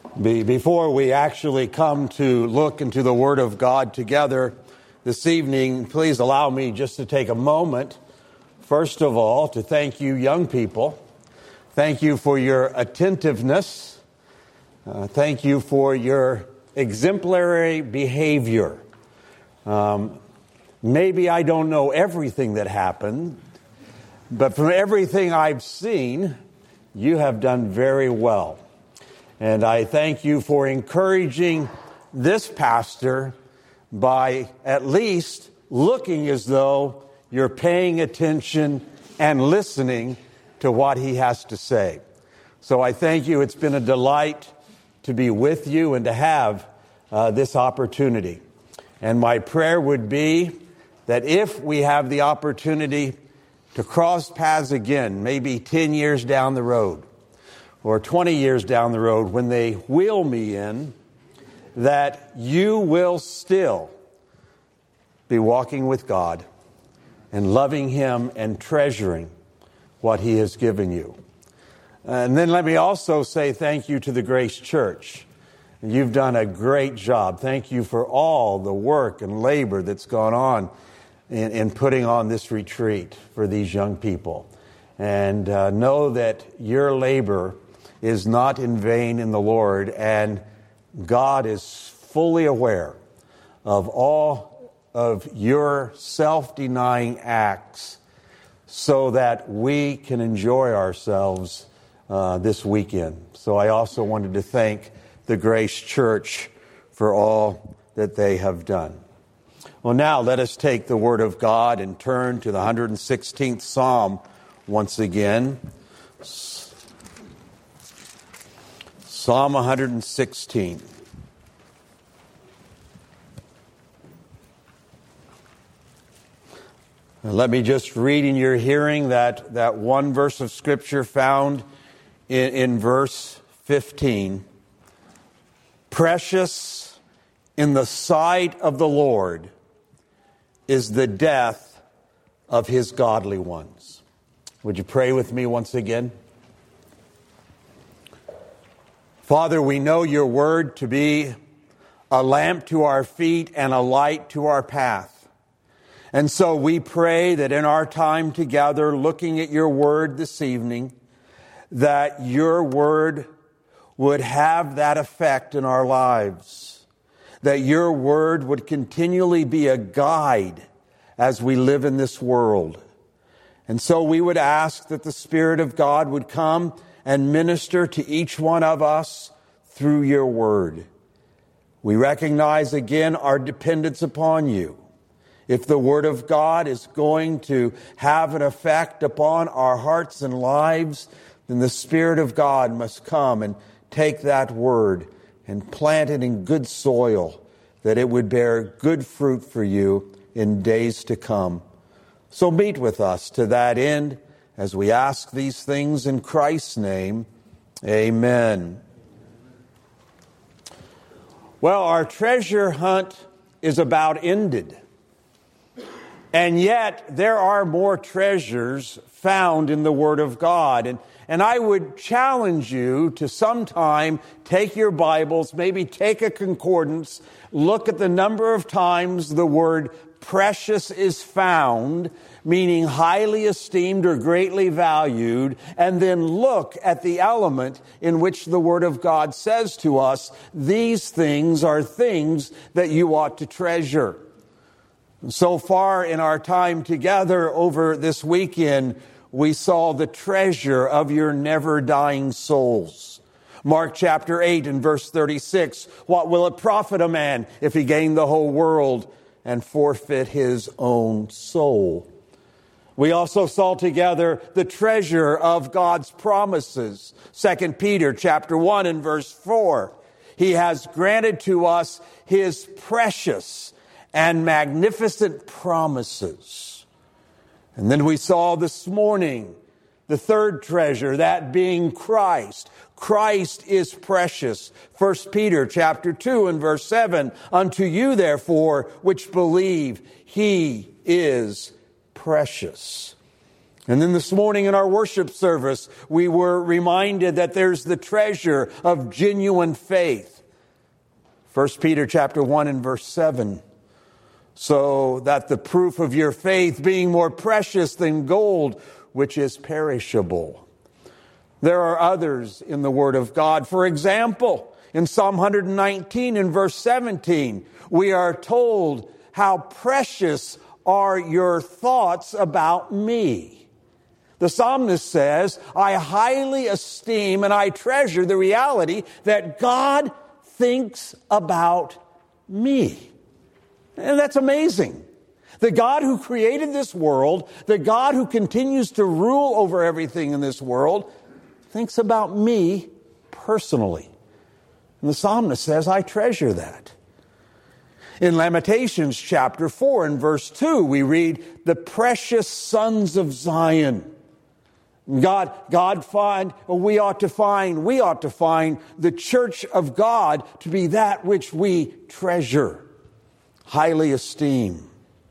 Before we actually come to look into the Word of God together this evening, please allow me just to take a moment, first of all, to thank you young people. Thank you for your attentiveness. Thank you for your exemplary behavior. Maybe I don't know everything that happened, but from everything I've seen, you have done very well. And I thank you for encouraging this pastor by at least looking as though you're paying attention and listening to what he has to say. So I thank you. It's been a delight to be with you and to have this opportunity. And my prayer would be that if we have the opportunity to cross paths again, maybe 10 years down the road, or 20 years down the road, when they wheel me in, that you will still be walking with God and loving Him and treasuring what He has given you. And then let me also say thank you to the Grace Church. You've done a great job. Thank you for all the work and labor that's gone on in putting on this retreat for these young people. And know that your labor is not in vain in the Lord, and God is fully aware of all of your self-denying acts so that we can enjoy ourselves this weekend. So I also wanted to thank the Grace Church for all that they have done. Well, now let us take the Word of God and turn to the 116th Psalm once again. Psalm 116. Let me just read in your hearing that one verse of Scripture found in verse 15. Precious in the sight of the Lord is the death of His godly ones. Would you pray with me once again? Father, we know your word to be a lamp to our feet and a light to our path. And so we pray that in our time together, looking at your word this evening, that your word would have that effect in our lives. That your word would continually be a guide as we live in this world. And so we would ask that the Spirit of God would come and minister to each one of us through your word. We recognize again our dependence upon you. If the word of God is going to have an effect upon our hearts and lives, then the Spirit of God must come and take that word and plant it in good soil, that it would bear good fruit for you in days to come. So meet with us to that end as we ask these things in Christ's name. Amen. Well, our treasure hunt is about ended. And yet there are more treasures found in the Word of God. And I would challenge you to sometime take your Bibles, maybe take a concordance, look at the number of times the word precious is found, meaning highly esteemed or greatly valued, and then look at the element in which the Word of God says to us, these things are things that you ought to treasure. So far in our time together over this weekend, we saw the treasure of your never-dying souls. Mark chapter 8 and verse 36, what will it profit a man if he gain the whole world and forfeit his own soul? We also saw together the treasure of God's promises. 2 Peter chapter 1 and verse 4. He has granted to us His precious and magnificent promises. And then we saw this morning the third treasure, that being Christ. Christ is precious. 1 Peter chapter 2 and verse 7. Unto you, therefore, which believe, He is precious. And then this morning in our worship service, we were reminded that there's the treasure of genuine faith. 1 Peter chapter 1 and verse 7. So that the proof of your faith being more precious than gold, which is perishable. There are others in the Word of God. For example, in Psalm 119 and verse 17, we are told, how precious are your thoughts about me. The psalmist says, I highly esteem and I treasure the reality that God thinks about me. And that's amazing. The God who created this world, the God who continues to rule over everything in this world, thinks about me personally. And the psalmist says, I treasure that. In Lamentations chapter 4 and verse 2, we read, the precious sons of Zion. We ought to find the church of God to be that which we treasure, highly esteem.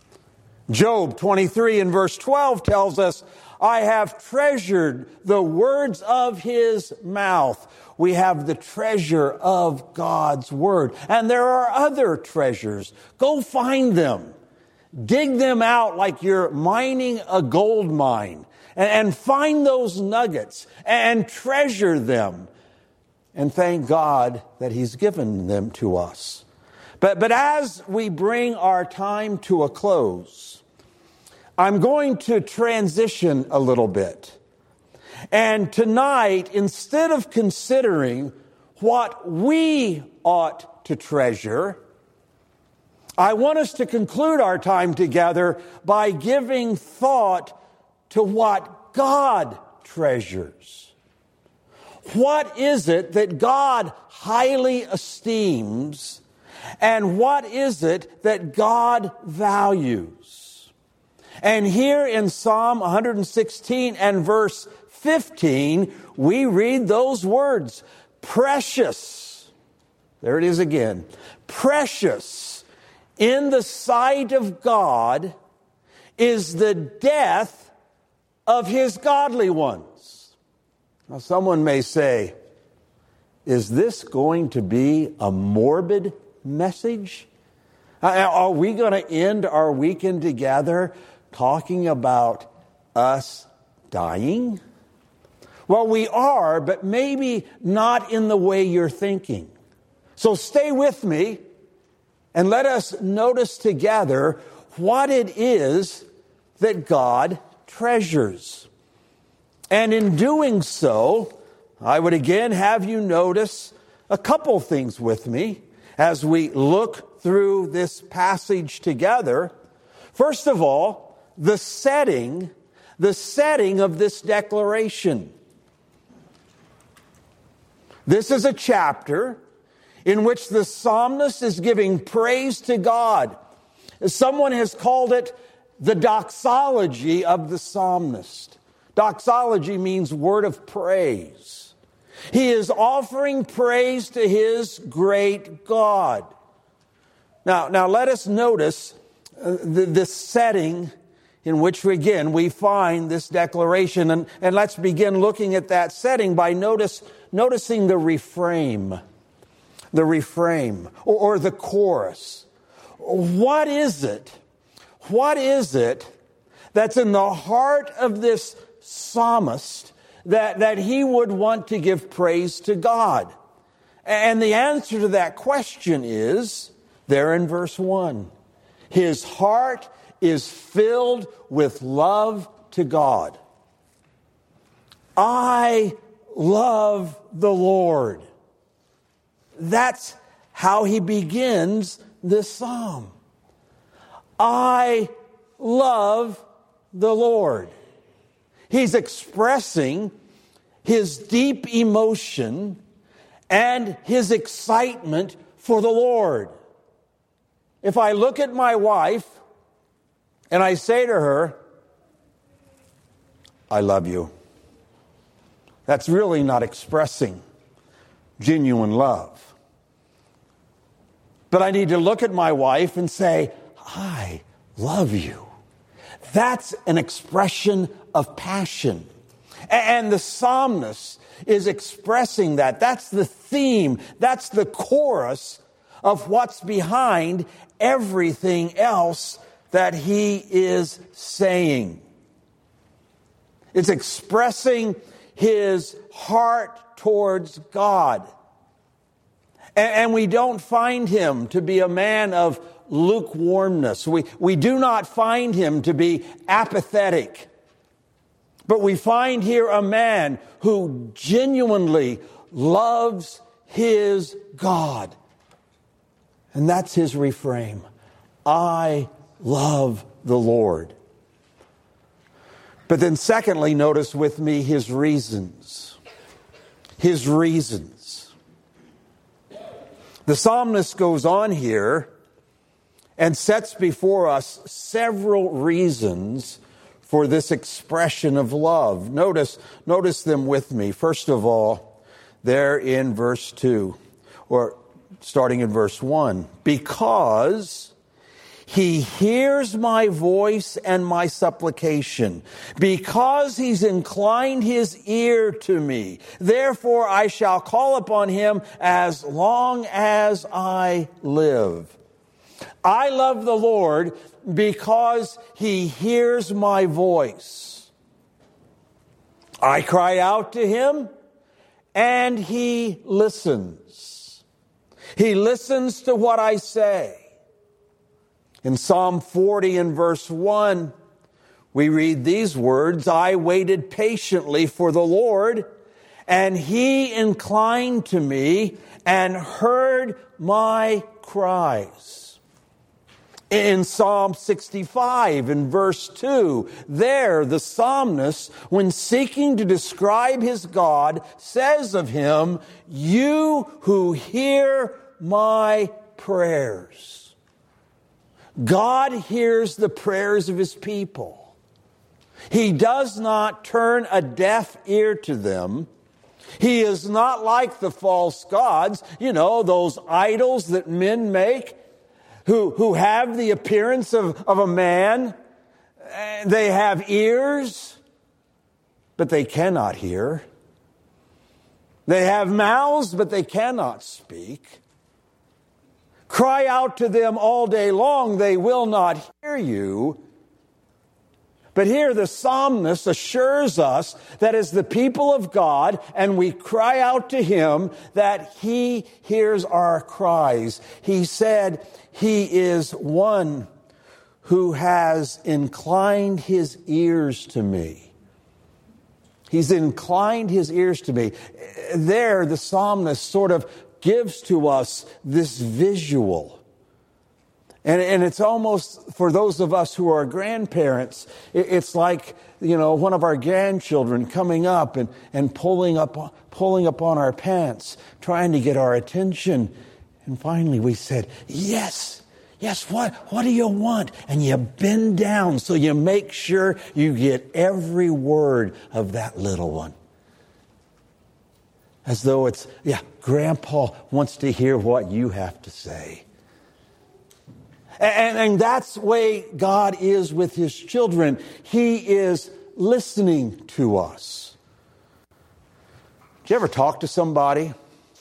Job 23 and verse 12 tells us, I have treasured the words of his mouth. We have the treasure of God's word. And there are other treasures. Go find them. Dig them out like you're mining a gold mine. And find those nuggets and treasure them. And thank God that he's given them to us. But as we bring our time to a close, I'm going to transition a little bit. And tonight, instead of considering what we ought to treasure, I want us to conclude our time together by giving thought to what God treasures. What is it that God highly esteems, and what is it that God values? And here in Psalm 116 and verse 15, we read those words, precious. There it is again. Precious in the sight of God is the death of his godly ones. Now, someone may say, is this going to be a morbid message? Are we going to end our weekend together talking about us dying? Well, we are, but maybe not in the way you're thinking. So stay with me and let us notice together what it is that God treasures. And in doing so, I would again have you notice a couple things with me as we look through this passage together. First of all, the setting of this declaration. This is a chapter in which the psalmist is giving praise to God. Someone has called it the doxology of the psalmist. Doxology means word of praise. He is offering praise to his great God. Now let us notice the setting in which, again, we find this declaration. And let's begin looking at that setting by noticing the refrain. The refrain, or the chorus. What is it? What is it that's in the heart of this psalmist that he would want to give praise to God? And the answer to that question is there in verse 1. His heart is filled with love to God. I love the Lord. That's how he begins this psalm. I love the Lord. He's expressing his deep emotion and his excitement for the Lord. If I look at my wife and I say to her, I love you, that's really not expressing genuine love. But I need to look at my wife and say, I love you. That's an expression of passion. And the psalmist is expressing that. That's the theme. That's the chorus of what's behind everything else that he is saying. It's expressing his heart towards God. And we don't find him to be a man of lukewarmness. We do not find him to be apathetic. But we find here a man who genuinely loves his God. And that's his refrain. I love the Lord. But then secondly, notice with me his reasons. His reasons. The psalmist goes on here and sets before us several reasons for this expression of love. Notice them with me. First of all, there in verse 2, or starting in verse 1, because he hears my voice and my supplication, because he's inclined his ear to me, therefore I shall call upon him as long as I live. I love the Lord because he hears my voice. I cry out to him and he listens. He listens to what I say. In Psalm 40 and verse 1, we read these words, I waited patiently for the Lord, and he inclined to me and heard my cries. In Psalm 65 in verse 2, there the psalmist, when seeking to describe his God, says of him, you who hear my prayers. God hears the prayers of his people. He does not turn a deaf ear to them. He is not like the false gods, those idols that men make, who have the appearance of a man. They have ears, but they cannot hear. They have mouths, but they cannot speak. Cry out to them all day long, they will not hear you. But here the psalmist assures us that as the people of God, and we cry out to him, that he hears our cries. He said he is one who has inclined his ears to me. He's inclined his ears to me. There, the psalmist sort of gives to us this visual. And it's almost, for those of us who are grandparents, it's like, one of our grandchildren coming up and pulling up on our pants, trying to get our attention. And finally we said, yes, what do you want? And you bend down so you make sure you get every word of that little one. As though it's, Grandpa wants to hear what you have to say. And that's the way God is with his children. He is listening to us. Do you ever talk to somebody?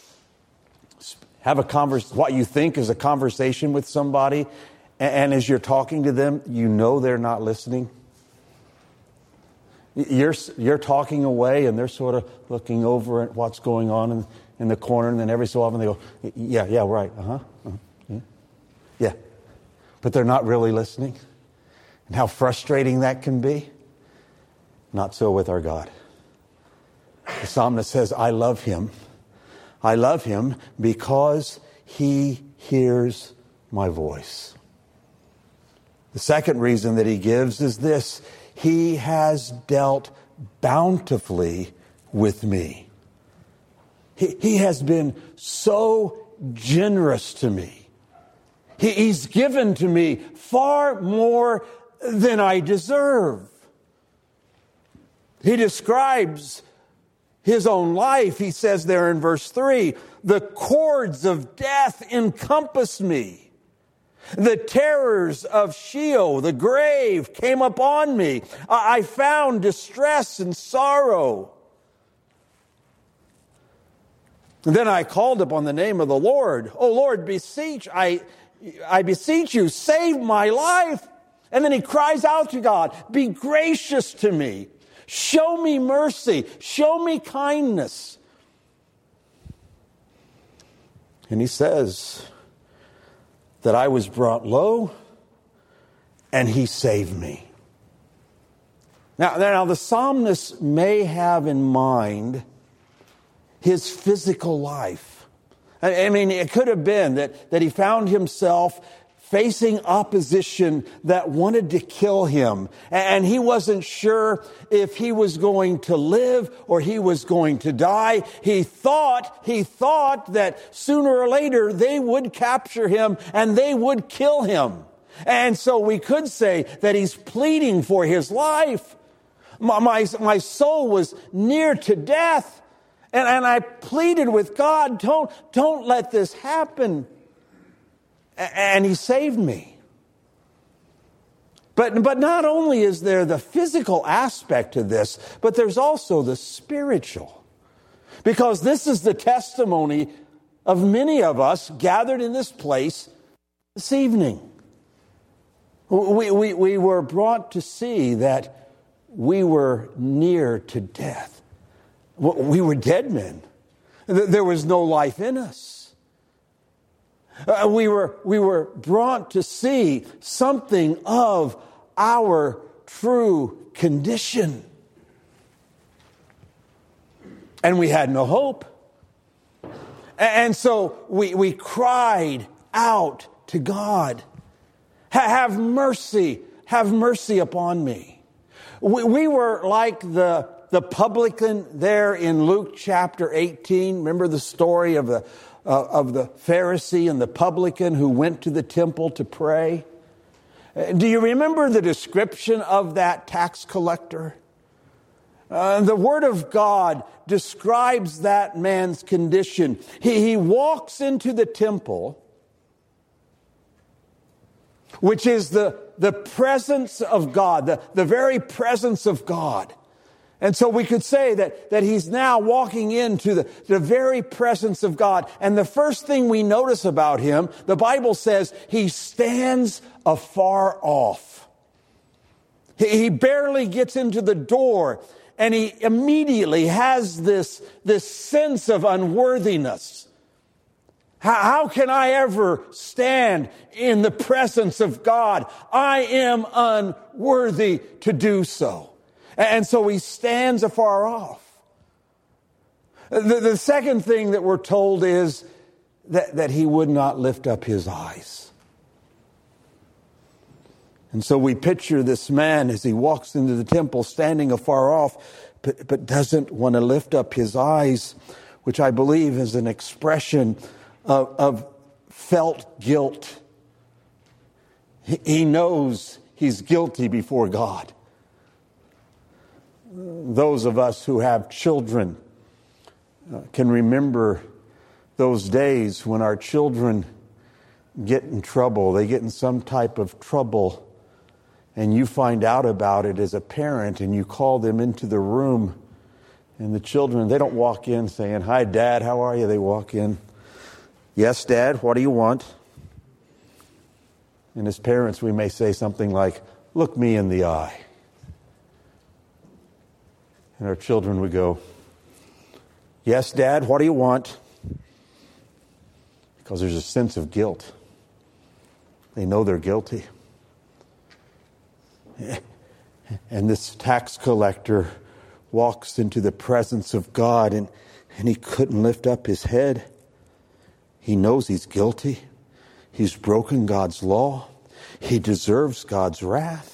Have what you think is a conversation with somebody, and as you're talking to them, they're not listening? You're talking away, and they're sort of looking over at what's going on in the corner, and then every so often they go, yeah, right, yeah. But they're not really listening. And how frustrating that can be. Not so with our God. The psalmist says, I love him. I love him because he hears my voice. The second reason that he gives is this. He has dealt bountifully with me. He has been so generous to me. He's given to me far more than I deserve. He describes his own life. He says there in verse 3, the cords of death encompass me. The terrors of Sheol, the grave, came upon me. I found distress and sorrow. And then I called upon the name of the Lord. Oh Lord, I beseech you, save my life. And then he cries out to God, be gracious to me. Show me mercy. Show me kindness. And he says that I was brought low and he saved me. Now the psalmist may have in mind his physical life. I mean, it could have been that he found himself facing opposition that wanted to kill him. And he wasn't sure if he was going to live or he was going to die. He thought that sooner or later they would capture him and they would kill him. And so we could say that he's pleading for his life. My soul was near to death. And I pleaded with God, don't let this happen. And he saved me. But not only is there the physical aspect to this, but there's also the spiritual. Because this is the testimony of many of us gathered in this place this evening. We were brought to see that we were near to death. We were dead men. There was no life in us. We were brought to see something of our true condition. And we had no hope. And so we cried out to God, have mercy upon me. We were like the publican there in Luke chapter 18. Remember the story of the Pharisee and the publican who went to the temple to pray? Do you remember the description of that tax collector? The Word of God describes that man's condition. He walks into the temple, which is the presence of God, the very presence of God. And so we could say that he's now walking into the very presence of God. And the first thing we notice about him, the Bible says he stands afar off. He barely gets into the door, and he immediately has this sense of unworthiness. How can I ever stand in the presence of God? I am unworthy to do so. And so he stands afar off. The second thing that we're told is that he would not lift up his eyes. And so we picture this man as he walks into the temple standing afar off, but doesn't want to lift up his eyes, which I believe is an expression of felt guilt. He knows he's guilty before God. Those of us who have children can remember those days when our children get in trouble. They get in some type of trouble, and you find out about it as a parent, and you call them into the room. And the children, they don't walk in saying, "Hi, Dad, how are you?" They walk in, "Yes, Dad, what do you want?" And as parents, we may say something like, "Look me in the eye." And our children would go, "Yes, Dad, what do you want?" Because there's a sense of guilt. They know they're guilty. And this tax collector walks into the presence of God, and he couldn't lift up his head. He knows he's guilty. He's broken God's law. He deserves God's wrath.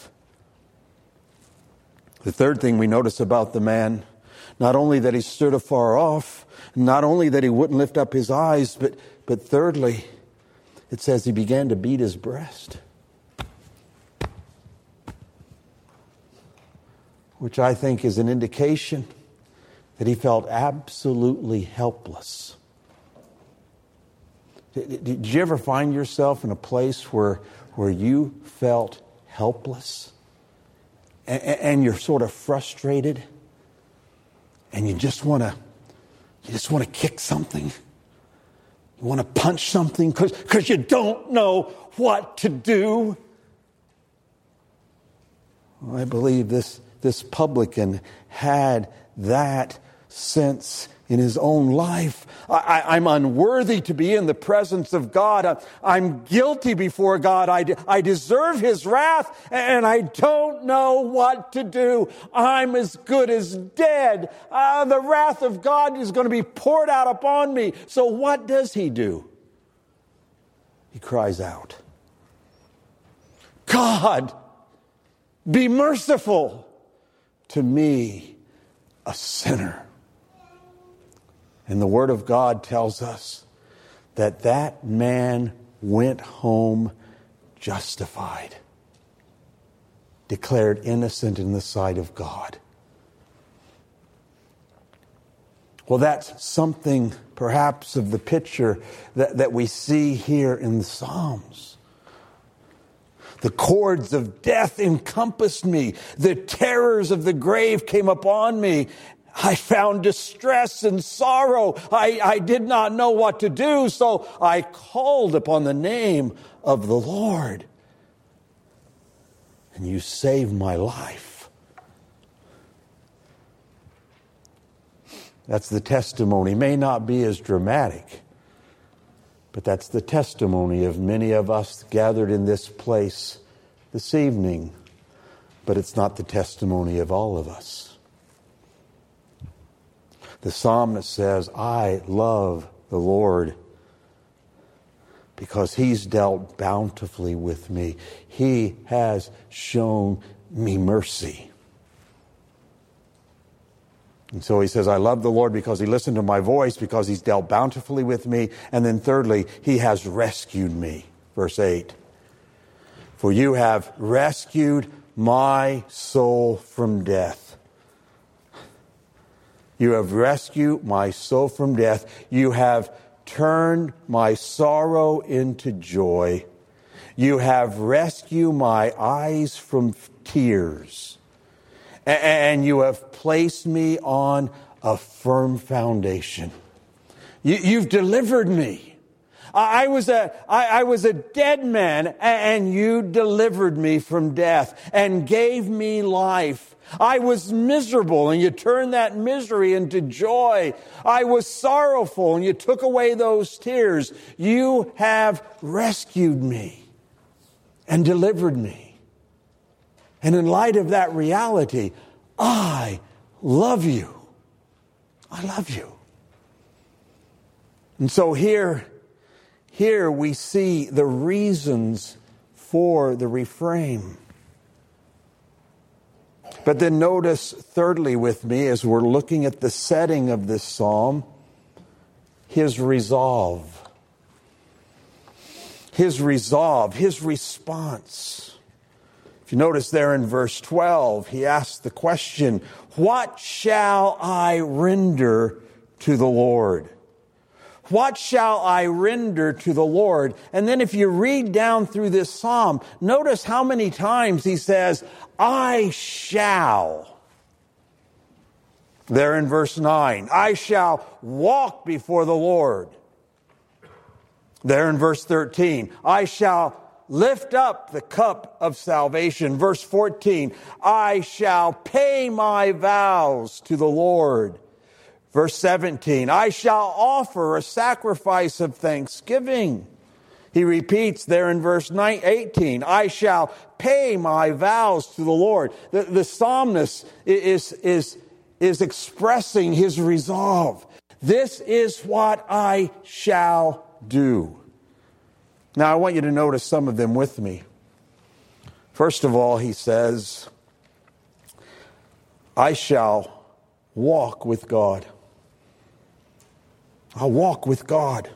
The third thing we notice about the man, not only that he stood afar off, not only that he wouldn't lift up his eyes, but thirdly, it says he began to beat his breast. Which I think is an indication that he felt absolutely helpless. Did you ever find yourself in a place where you felt helpless? And you're sort of frustrated? And you just want to kick something? You want to punch something because you don't know what to do? Well, I believe this publican had that sense in his own life. I'm unworthy to be in the presence of God. I'm guilty before God. I deserve His wrath, and I don't know what to do. I'm as good as dead. The wrath of God is going to be poured out upon me. So what does he do? He cries out, God, be merciful to me, a sinner. And the Word of God tells us that man went home justified, declared innocent in the sight of God. Well, that's something perhaps of the picture that we see here in the Psalms. The cords of death encompassed me. The terrors of the grave came upon me. I found distress and sorrow. I did not know what to do, so I called upon the name of the Lord. And you saved my life. That's the testimony. It may not be as dramatic, but that's the testimony of many of us gathered in this place this evening. But it's not the testimony of all of us. The psalmist says, I love the Lord because He's dealt bountifully with me. He has shown me mercy. And so he says, I love the Lord because He listened to my voice, because He's dealt bountifully with me. And then thirdly, He has rescued me. Verse 8. For you have rescued my soul from death. You have rescued my soul from death. You have turned my sorrow into joy. You have rescued my eyes from tears. And you have placed me on a firm foundation. You've delivered me. I was a dead man, and you delivered me from death and gave me life. I was miserable, and you turned that misery into joy. I was sorrowful, and you took away those tears. You have rescued me and delivered me. And in light of that reality, I love you. I love you. And so here we see the reasons for the refrain. But then notice, thirdly, with me, as we're looking at the setting of this psalm, his resolve. His resolve, his response. If you notice there in verse 12, he asks the question, what shall I render to the Lord? What shall I render to the Lord? And then if you read down through this psalm, notice how many times he says, I shall. There in verse 9, I shall walk before the Lord. There in verse 13, I shall lift up the cup of salvation. Verse 14, I shall pay my vows to the Lord. Verse 17, I shall offer a sacrifice of thanksgiving. He repeats there in verse 18, I shall pay my vows to the Lord. The psalmist is expressing his resolve. This is what I shall do. Now I want you to notice some of them with me. First of all, he says, I shall walk with God. I'll walk with God.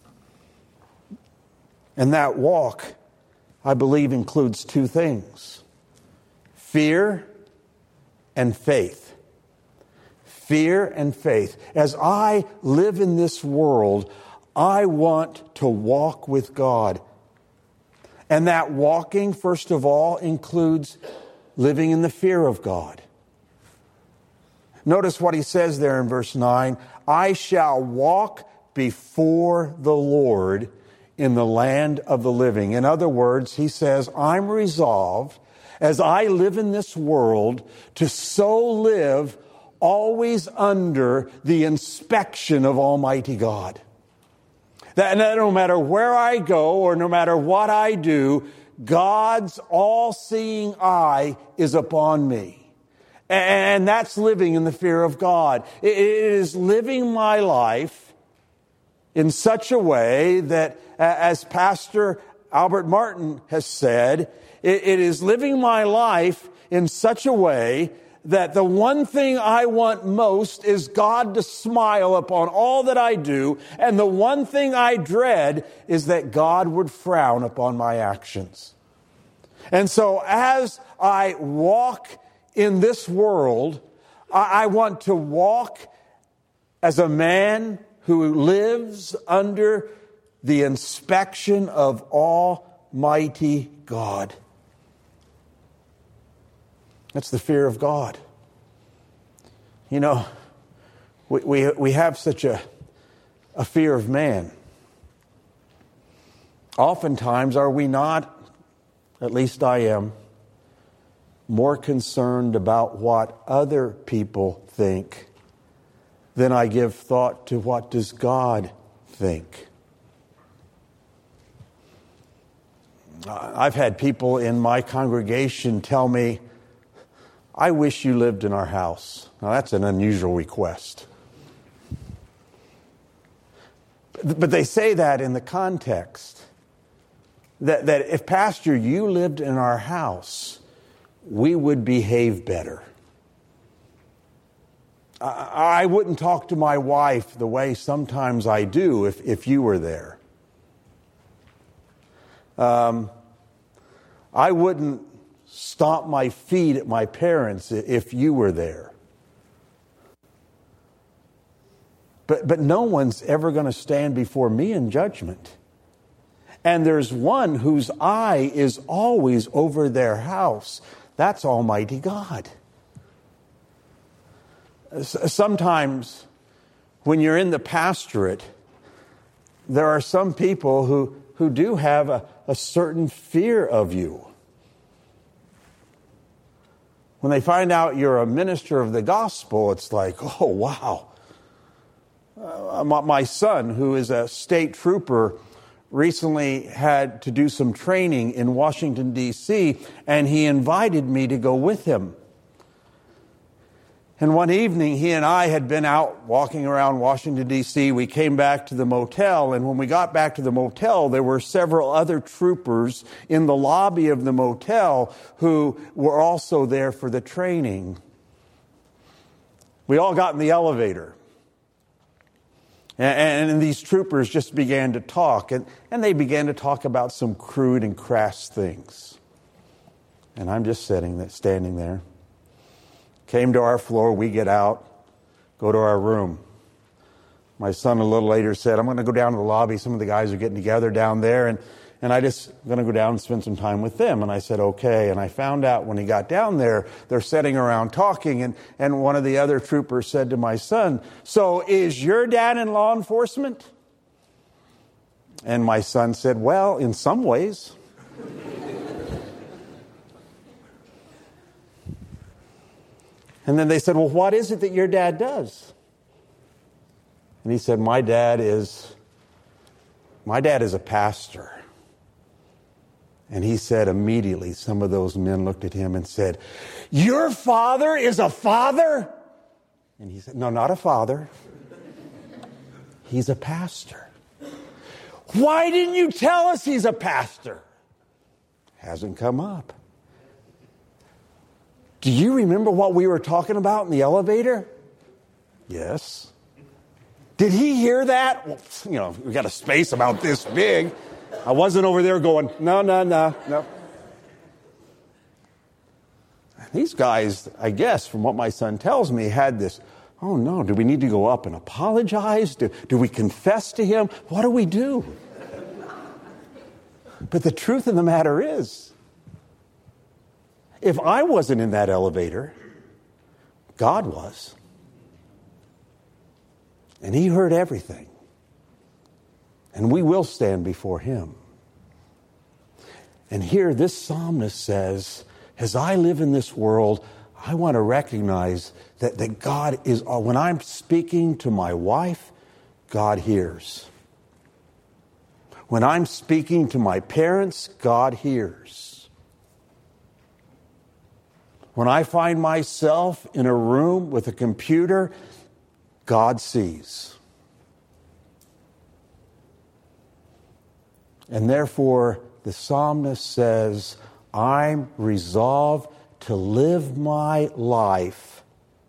And that walk, I believe, includes two things: fear and faith. Fear and faith. As I live in this world, I want to walk with God. And that walking, first of all, includes living in the fear of God. Notice what he says there in verse 9. I shall walk before the Lord in the land of the living. In other words, he says, I'm resolved, as I live in this world, to so live always under the inspection of Almighty God. That no matter where I go or no matter what I do, God's all-seeing eye is upon me. And that's living in the fear of God. It is living my life in such a way that, as Pastor Albert Martin has said, it is living my life in such a way that the one thing I want most is God to smile upon all that I do, and the one thing I dread is that God would frown upon my actions. And so as I walk in this world, I want to walk as a man who lives under the inspection of Almighty God. That's the fear of God. You know, we have such a fear of man. Oftentimes, are we not, at least I am, more concerned about what other people think than I give thought to what does God think. I've had people in my congregation tell me, I wish you lived in our house. Now that's an unusual request. But they say that in the context that if, Pastor, you lived in our house, we would behave better. I wouldn't talk to my wife the way sometimes I do if you were there. I wouldn't stomp my feet at my parents if you were there. But no one's ever going to stand before me in judgment. And there's one whose eye is always over their house. That's Almighty God. Sometimes when you're in the pastorate, there are some people who do have a certain fear of you. When they find out you're a minister of the gospel, it's like, oh, wow. My son, who is a state trooper, recently had to do some training in Washington, D.C., and he invited me to go with him. And one evening, he and I had been out walking around Washington, D.C. We came back to the motel, and when we got back to the motel, there were several other troopers in the lobby of the motel who were also there for the training. We all got in the elevator. And these troopers just began to talk, and they began to talk about some crude and crass things. And I'm just standing there. Came to our floor, we get out, go to our room. My son a little later said, I'm going to go down to the lobby. Some of the guys are getting together down there, and I just going to go down and spend some time with them. And I said, okay. And I found out when he got down there, they're sitting around talking, and one of the other troopers said to my son, so is your dad in law enforcement? And my son said, well, in some ways. And then they said, well, what is it that your dad does? And he said, my dad is a pastor. And he said immediately, some of those men looked at him and said, your father is a father? And he said, no, not a father. He's a pastor. Why didn't you tell us he's a pastor? Hasn't come up. Do you remember what we were talking about in the elevator? Yes. Did he hear that? Well, we got a space about this big. I wasn't over there going, no. These guys, I guess, from what my son tells me, had this Oh no, do we need to go up and apologize? Do we confess to him? What do we do? But the truth of the matter is, if I wasn't in that elevator, God was. And he heard everything. And we will stand before him. And here this psalmist says, as I live in this world, I want to recognize that God is, when I'm speaking to my wife, God hears. When I'm speaking to my parents, God hears. When I find myself in a room with a computer, God sees. And therefore, the psalmist says, I'm resolved to live my life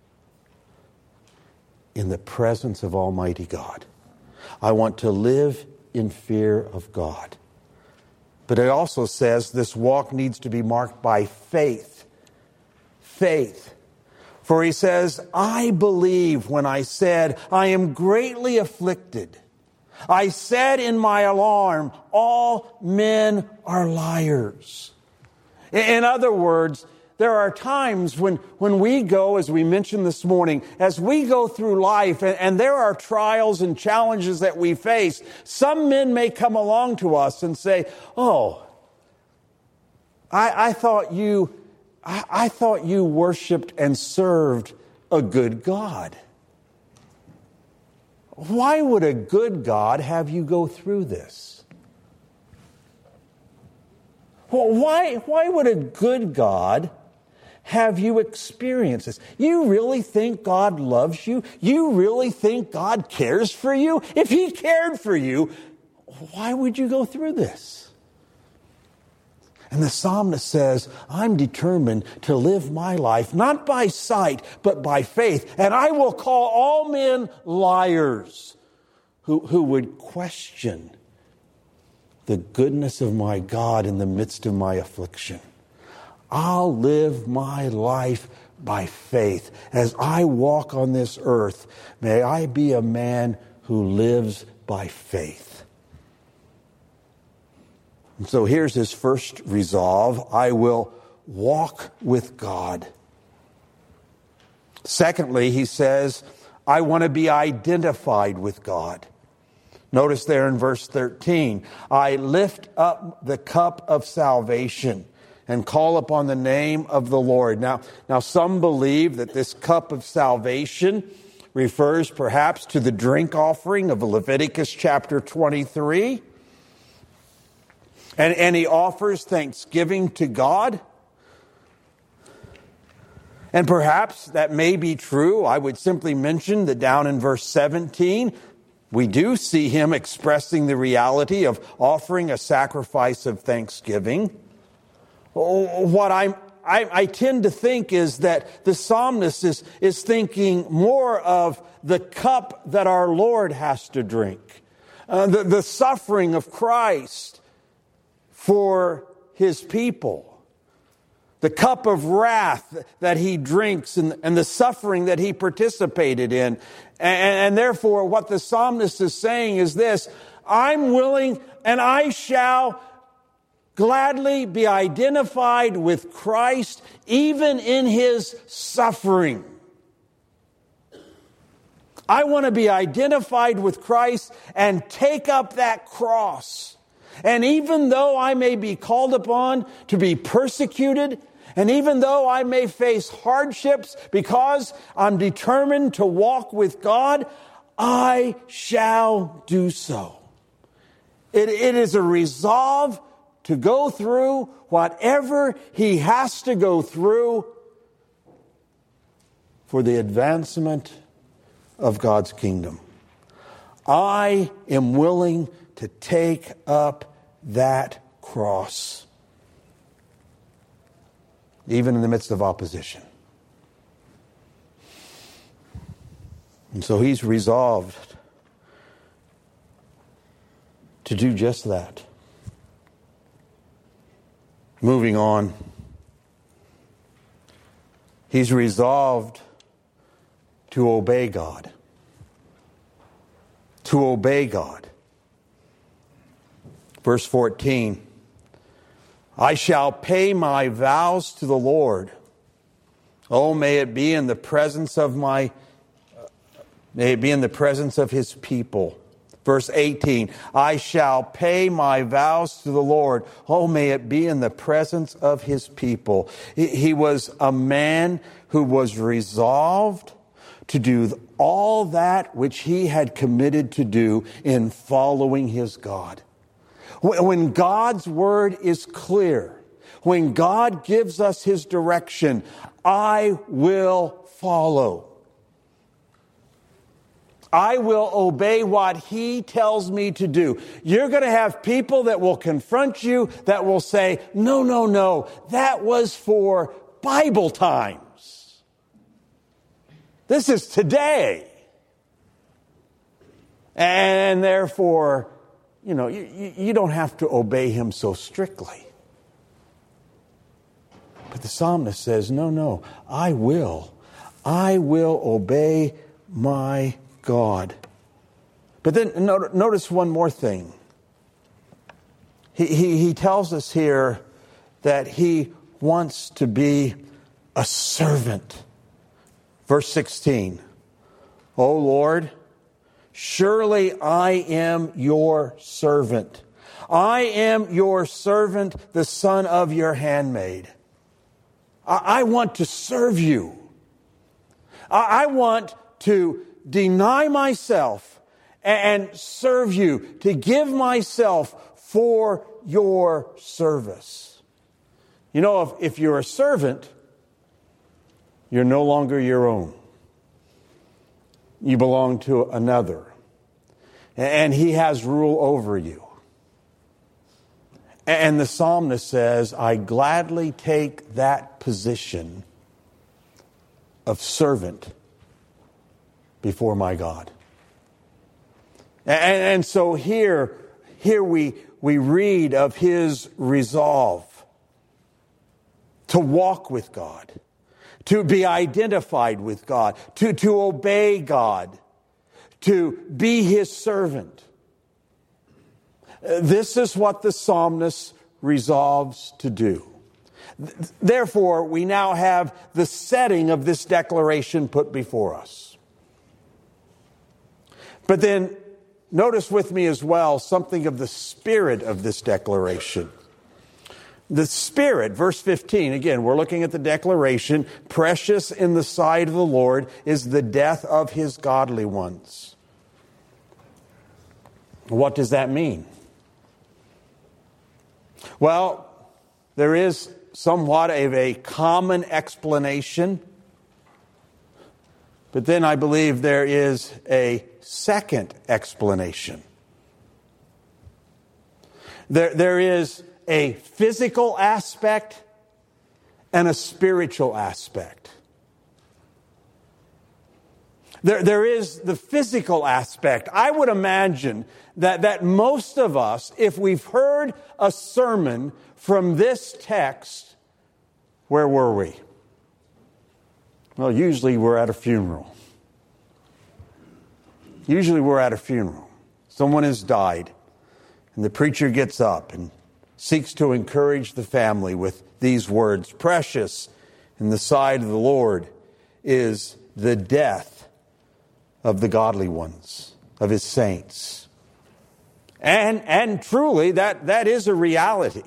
in the presence of Almighty God. I want to live in fear of God. But it also says this walk needs to be marked by faith. Faith. For he says, I believe when I said, I am greatly afflicted. I said in my alarm, all men are liars. In other words, there are times when we go, as we mentioned this morning, as we go through life and there are trials and challenges that we face, some men may come along to us and say, oh, I thought you worshiped and served a good God. Why would a good God have you go through this? Well, why would a good God have you experience this? You really think God loves you? You really think God cares for you? If he cared for you, why would you go through this? And the psalmist says, I'm determined to live my life, not by sight, but by faith. And I will call all men liars who would question the goodness of my God in the midst of my affliction. I'll live my life by faith. As I walk on this earth, may I be a man who lives by faith. And so here's his first resolve. I will walk with God. Secondly, he says, I want to be identified with God. Notice there in verse 13, I lift up the cup of salvation and call upon the name of the Lord. Now some believe that this cup of salvation refers perhaps to the drink offering of Leviticus chapter 23. And he offers thanksgiving to God. And perhaps that may be true. I would simply mention that down in verse 17, we do see him expressing the reality of offering a sacrifice of thanksgiving. What I tend to think is that the psalmist is thinking more of the cup that our Lord has to drink. The suffering of Christ for his people. The cup of wrath that he drinks and the suffering that he participated in. And therefore, what the psalmist is saying is this: I'm willing and I shall gladly be identified with Christ even in his suffering. I want to be identified with Christ and take up that cross. And even though I may be called upon to be persecuted, and even though I may face hardships because I'm determined to walk with God, I shall do so. It is a resolve to go through whatever he has to go through for the advancement of God's kingdom. I am willing to take up that cross, even in the midst of opposition. And so he's resolved to do just that. Moving on, he's resolved to obey God. To obey God. Verse 14, I shall pay my vows to the Lord. Oh, may it be in the presence of His people. Verse 18, I shall pay my vows to the Lord. Oh, may it be in the presence of His people. He was a man who was resolved to do all that which he had committed to do in following his God. When God's word is clear, when God gives us His direction, I will follow. I will obey what He tells me to do. You're going to have people that will confront you, that will say, no, that was for Bible times. This is today. And therefore, you don't have to obey Him so strictly. But the psalmist says, no, I will obey my God. But then notice one more thing. He tells us here that he wants to be a servant. Verse 16, O Lord, surely I am your servant. I am your servant, the son of your handmaid. I want to serve you. I want to deny myself and serve you, to give myself for your service. If you're a servant, you're no longer your own. You belong to another. And he has rule over you. And the psalmist says, I gladly take that position of servant before my God. And so here we read of his resolve to walk with God, to be identified with God, to obey God, to be His servant. This is what the psalmist resolves to do. Therefore, we now have the setting of this declaration put before us. But then, notice with me as well something of the spirit of this declaration. The spirit, verse 15, again, we're looking at the declaration, precious in the sight of the Lord is the death of His godly ones. What does that mean? Well, there is somewhat of a common explanation, but then I believe there is a second explanation. There is a physical aspect and a spiritual aspect. There is the physical aspect. I would imagine that most of us, if we've heard a sermon from this text, where were we? Well, usually we're at a funeral. Someone has died, and the preacher gets up and seeks to encourage the family with these words, precious in the sight of the Lord is the death of the godly ones, of His saints. And truly, that is a reality.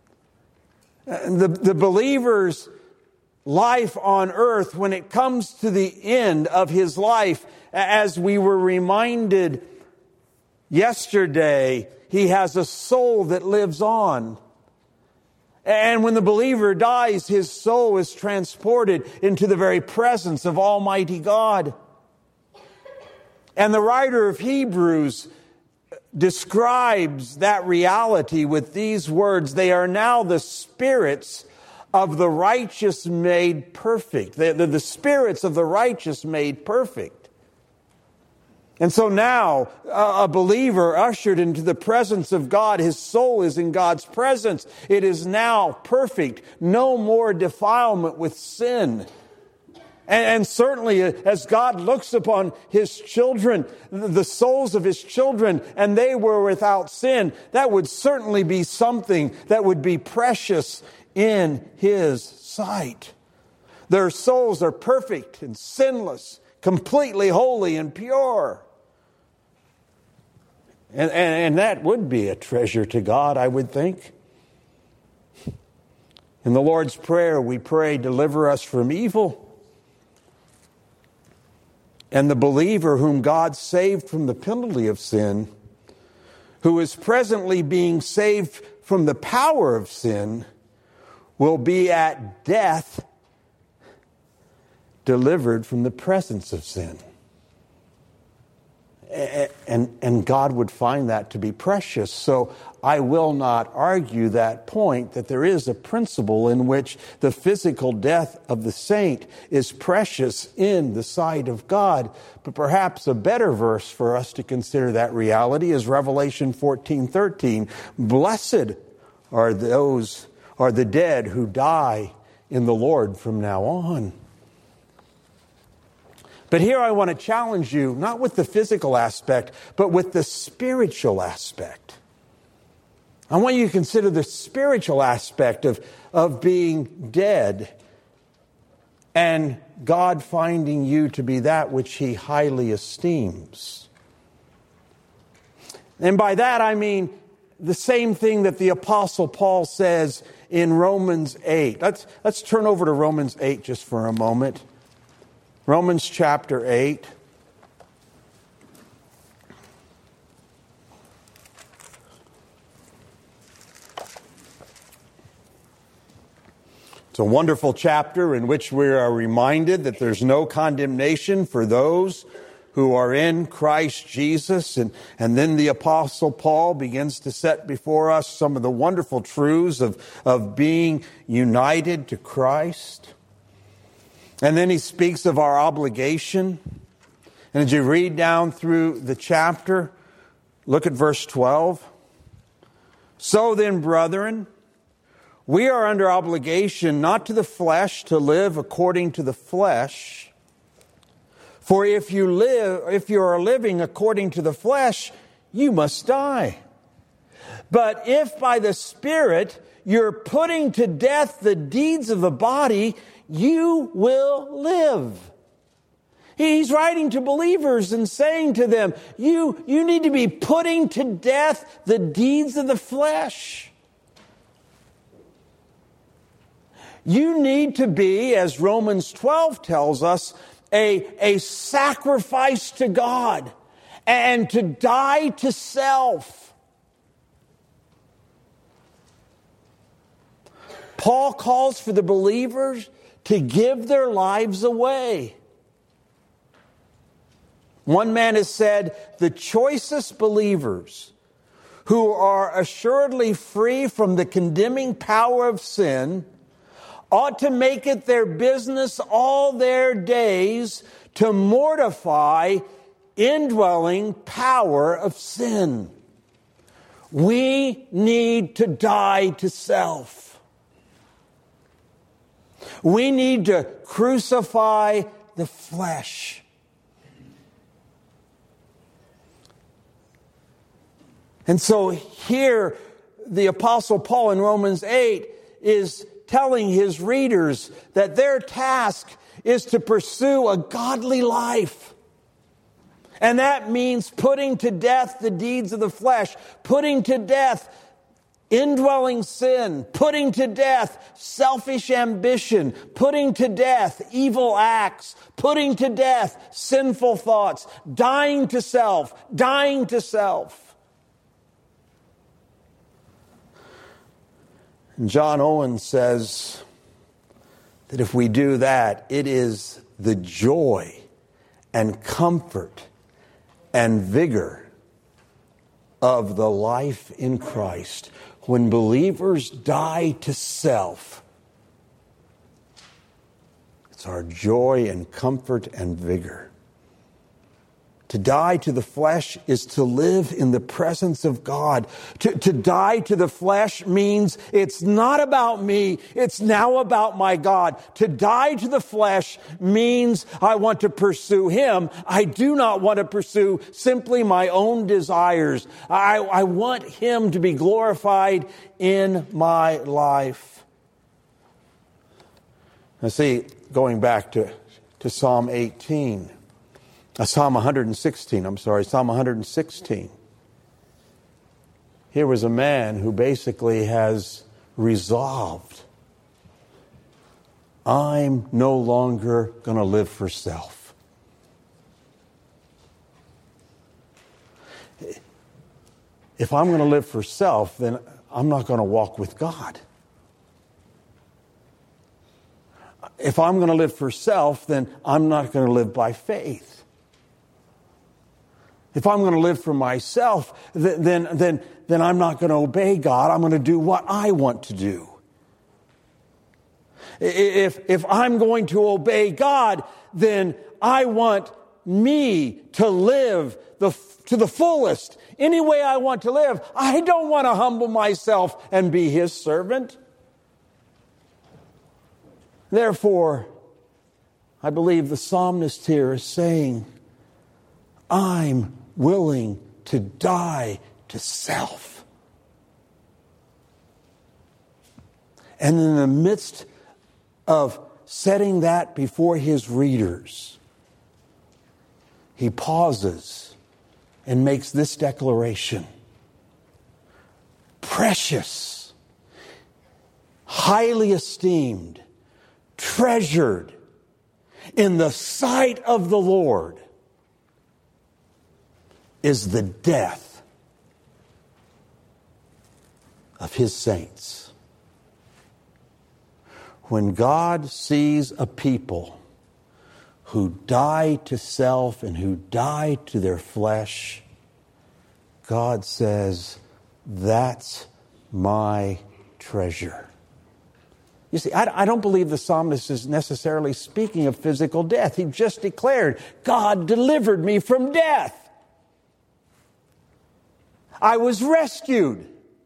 The believer's life on earth, when it comes to the end of his life, as we were reminded yesterday, he has a soul that lives on. And when the believer dies, his soul is transported into the very presence of Almighty God. And the writer of Hebrews describes that reality with these words, they are now the spirits of the righteous made perfect. They're the spirits of the righteous made perfect. And so now, a believer ushered into the presence of God, his soul is in God's presence. It is now perfect. No more defilement with sin. And certainly as God looks upon His children, the souls of His children, and they were without sin, that would certainly be something that would be precious in His sight. Their souls are perfect and sinless, completely holy and pure. And that would be a treasure to God, I would think. In the Lord's Prayer, we pray, deliver us from evil. And the believer whom God saved from the penalty of sin, who is presently being saved from the power of sin, will be at death delivered from the presence of sin. And God would find that to be precious. So I will not argue that point, that there is a principle in which the physical death of the saint is precious in the sight of God. But perhaps a better verse for us to consider that reality is Revelation 14:13. Blessed are the dead who die in the Lord from now on. But here I want to challenge you, not with the physical aspect, but with the spiritual aspect. I want you to consider the spiritual aspect of being dead and God finding you to be that which He highly esteems. And by that I mean the same thing that the Apostle Paul says in Romans 8. Let's turn over to Romans 8 just for a moment. Romans chapter 8. It's a wonderful chapter in which we are reminded that there's no condemnation for those who are in Christ Jesus. And then the Apostle Paul begins to set before us some of the wonderful truths of being united to Christ. And then he speaks of our obligation. And as you read down through the chapter, look at verse 12. So then, brethren, we are under obligation not to the flesh to live according to the flesh. For if you are living according to the flesh, you must die. But if by the Spirit you're putting to death the deeds of the body, you will live. He's writing to believers and saying to them, you need to be putting to death the deeds of the flesh. You need to be, as Romans 12 tells us, a sacrifice to God and to die to self. Paul calls for the believers to give their lives away. One man has said, the choicest believers who are assuredly free from the condemning power of sin ought to make it their business all their days to mortify indwelling power of sin. We need to die to self. We need to crucify the flesh. And so here, the Apostle Paul in Romans 8 is telling his readers that their task is to pursue a godly life. And that means putting to death the deeds of the flesh, putting to death indwelling sin, putting to death selfish ambition, putting to death evil acts, putting to death sinful thoughts, dying to self, dying to self. And John Owen says that if we do that, it is the joy and comfort and vigor of the life in Christ. When believers die to self, it's our joy and comfort and vigor To die to the flesh is to live in the presence of God. To die to the flesh means it's not about me, it's now about my God. To die to the flesh means I want to pursue Him. I do not want to pursue simply my own desires. I want Him to be glorified in my life. Now see, going back to Psalm 116. Here was a man who basically has resolved, I'm no longer going to live for self. If I'm going to live for self, then I'm not going to walk with God. If I'm going to live for self, then I'm not going to live by faith. If I'm going to live for myself, then I'm not going to obey God. I'm going to do what I want to do. If I'm going to obey God, then I want me to live to the fullest, any way I want to live. I don't want to humble myself and be His servant. Therefore, I believe the psalmist here is saying, I'm willing to die to self. And in the midst of setting that before his readers, he pauses and makes this declaration: precious, highly esteemed, treasured in the sight of the Lord is the death of His saints. When God sees a people who die to self and who die to their flesh, God says, that's my treasure. You see, I don't believe the psalmist is necessarily speaking of physical death. He just declared, God delivered me from death. I was rescued.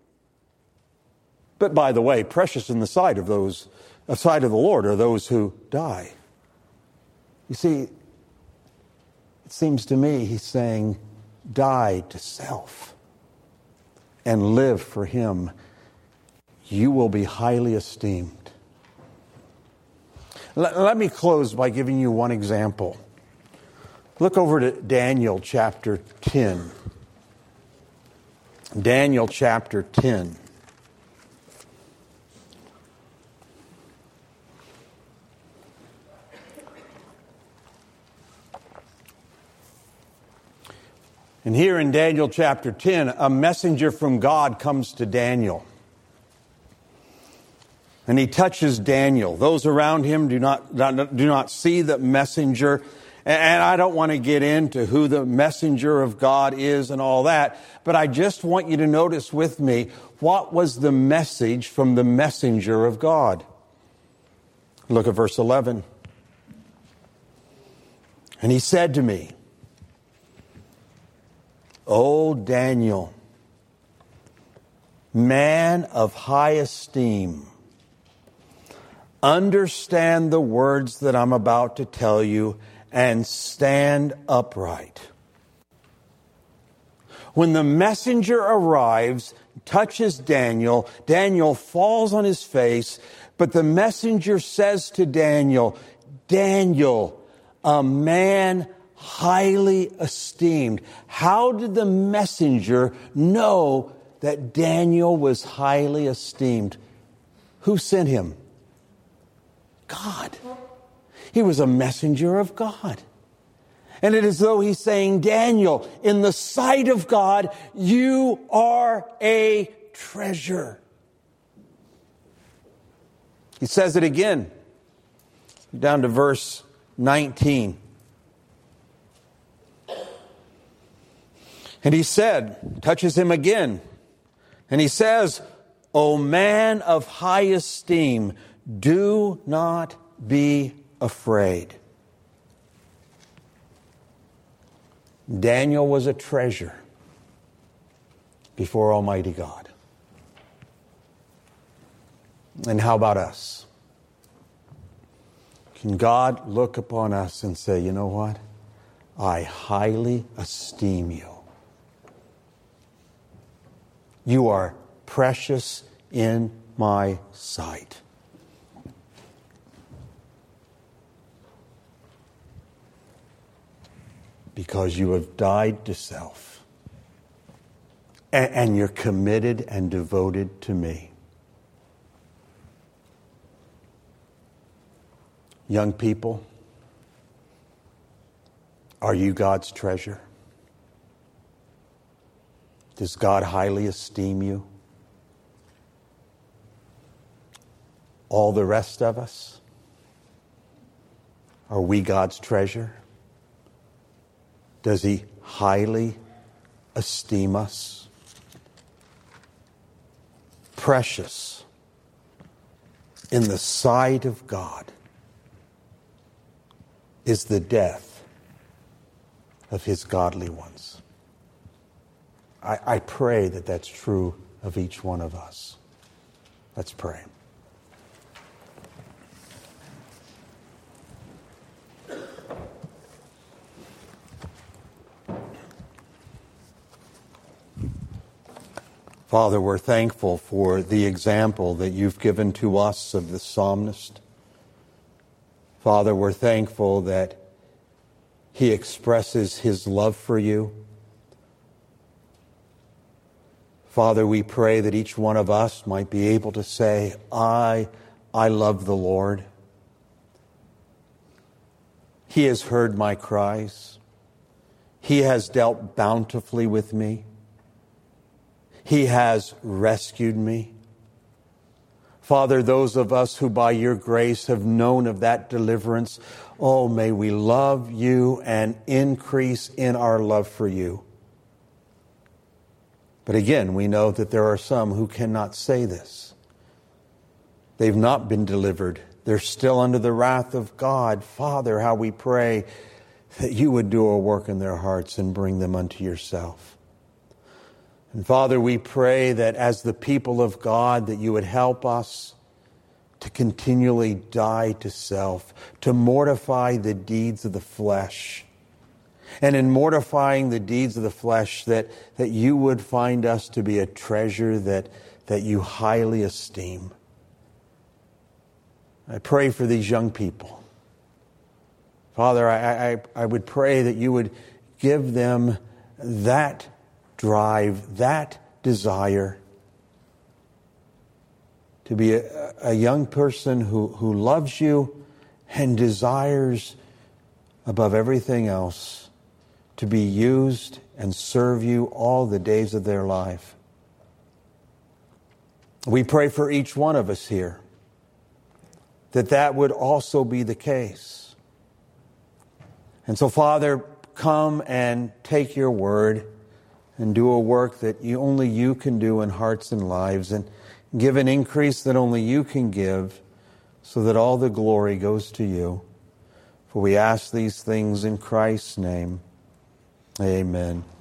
But by the way, precious in the sight of the Lord are those who die. You see, it seems to me he's saying, die to self and live for Him. You will be highly esteemed. Let me close by giving you one example. Look over to Daniel chapter 10. Daniel chapter 10. And here in Daniel chapter 10, a messenger from God comes to Daniel. And he touches Daniel. Those around him do not see the messenger. And I don't want to get into who the messenger of God is and all that. But I just want you to notice with me, what was the message from the messenger of God? Look at verse 11. And he said to me, O Daniel, man of high esteem, understand the words that I'm about to tell you and stand upright. When the messenger arrives, touches Daniel, Daniel falls on his face, but the messenger says to Daniel, Daniel, a man highly esteemed. How did the messenger know that Daniel was highly esteemed? Who sent him? God. He was a messenger of God. And it is as though he's saying, Daniel, in the sight of God, you are a treasure. He says it again, down to verse 19. And he said, touches him again, and he says, O man of high esteem, do not be afraid. Daniel was a treasure before Almighty God. And how about us? Can God look upon us and say, you know what? I highly esteem you. You are precious in my sight. Because you have died to self. And you're committed and devoted to me. Young people, are you God's treasure? Does God highly esteem you? All the rest of us, are we God's treasure? Does He highly esteem us? Precious in the sight of God is the death of His godly ones. I pray that that's true of each one of us. Let's pray. Father, we're thankful for the example that you've given to us of the psalmist. Father, we're thankful that he expresses his love for you. Father, we pray that each one of us might be able to say, I love the Lord. He has heard my cries. He has dealt bountifully with me. He has rescued me. Father, those of us who by your grace have known of that deliverance, oh, may we love you and increase in our love for you. But again, we know that there are some who cannot say this. They've not been delivered. They're still under the wrath of God. Father, how we pray that you would do a work in their hearts and bring them unto yourself. And Father, we pray that as the people of God, that you would help us to continually die to self, to mortify the deeds of the flesh. And in mortifying the deeds of the flesh, that you would find us to be a treasure that you highly esteem. I pray for these young people. Father, I would pray that you would give them that drive, that desire to be a young person who loves you and desires above everything else to be used and serve you all the days of their life. We pray for each one of us here that would also be the case. And so, Father, come and take your word and do a work that only you can do in hearts and lives, and give an increase that only you can give, so that all the glory goes to you. For we ask these things in Christ's name. Amen.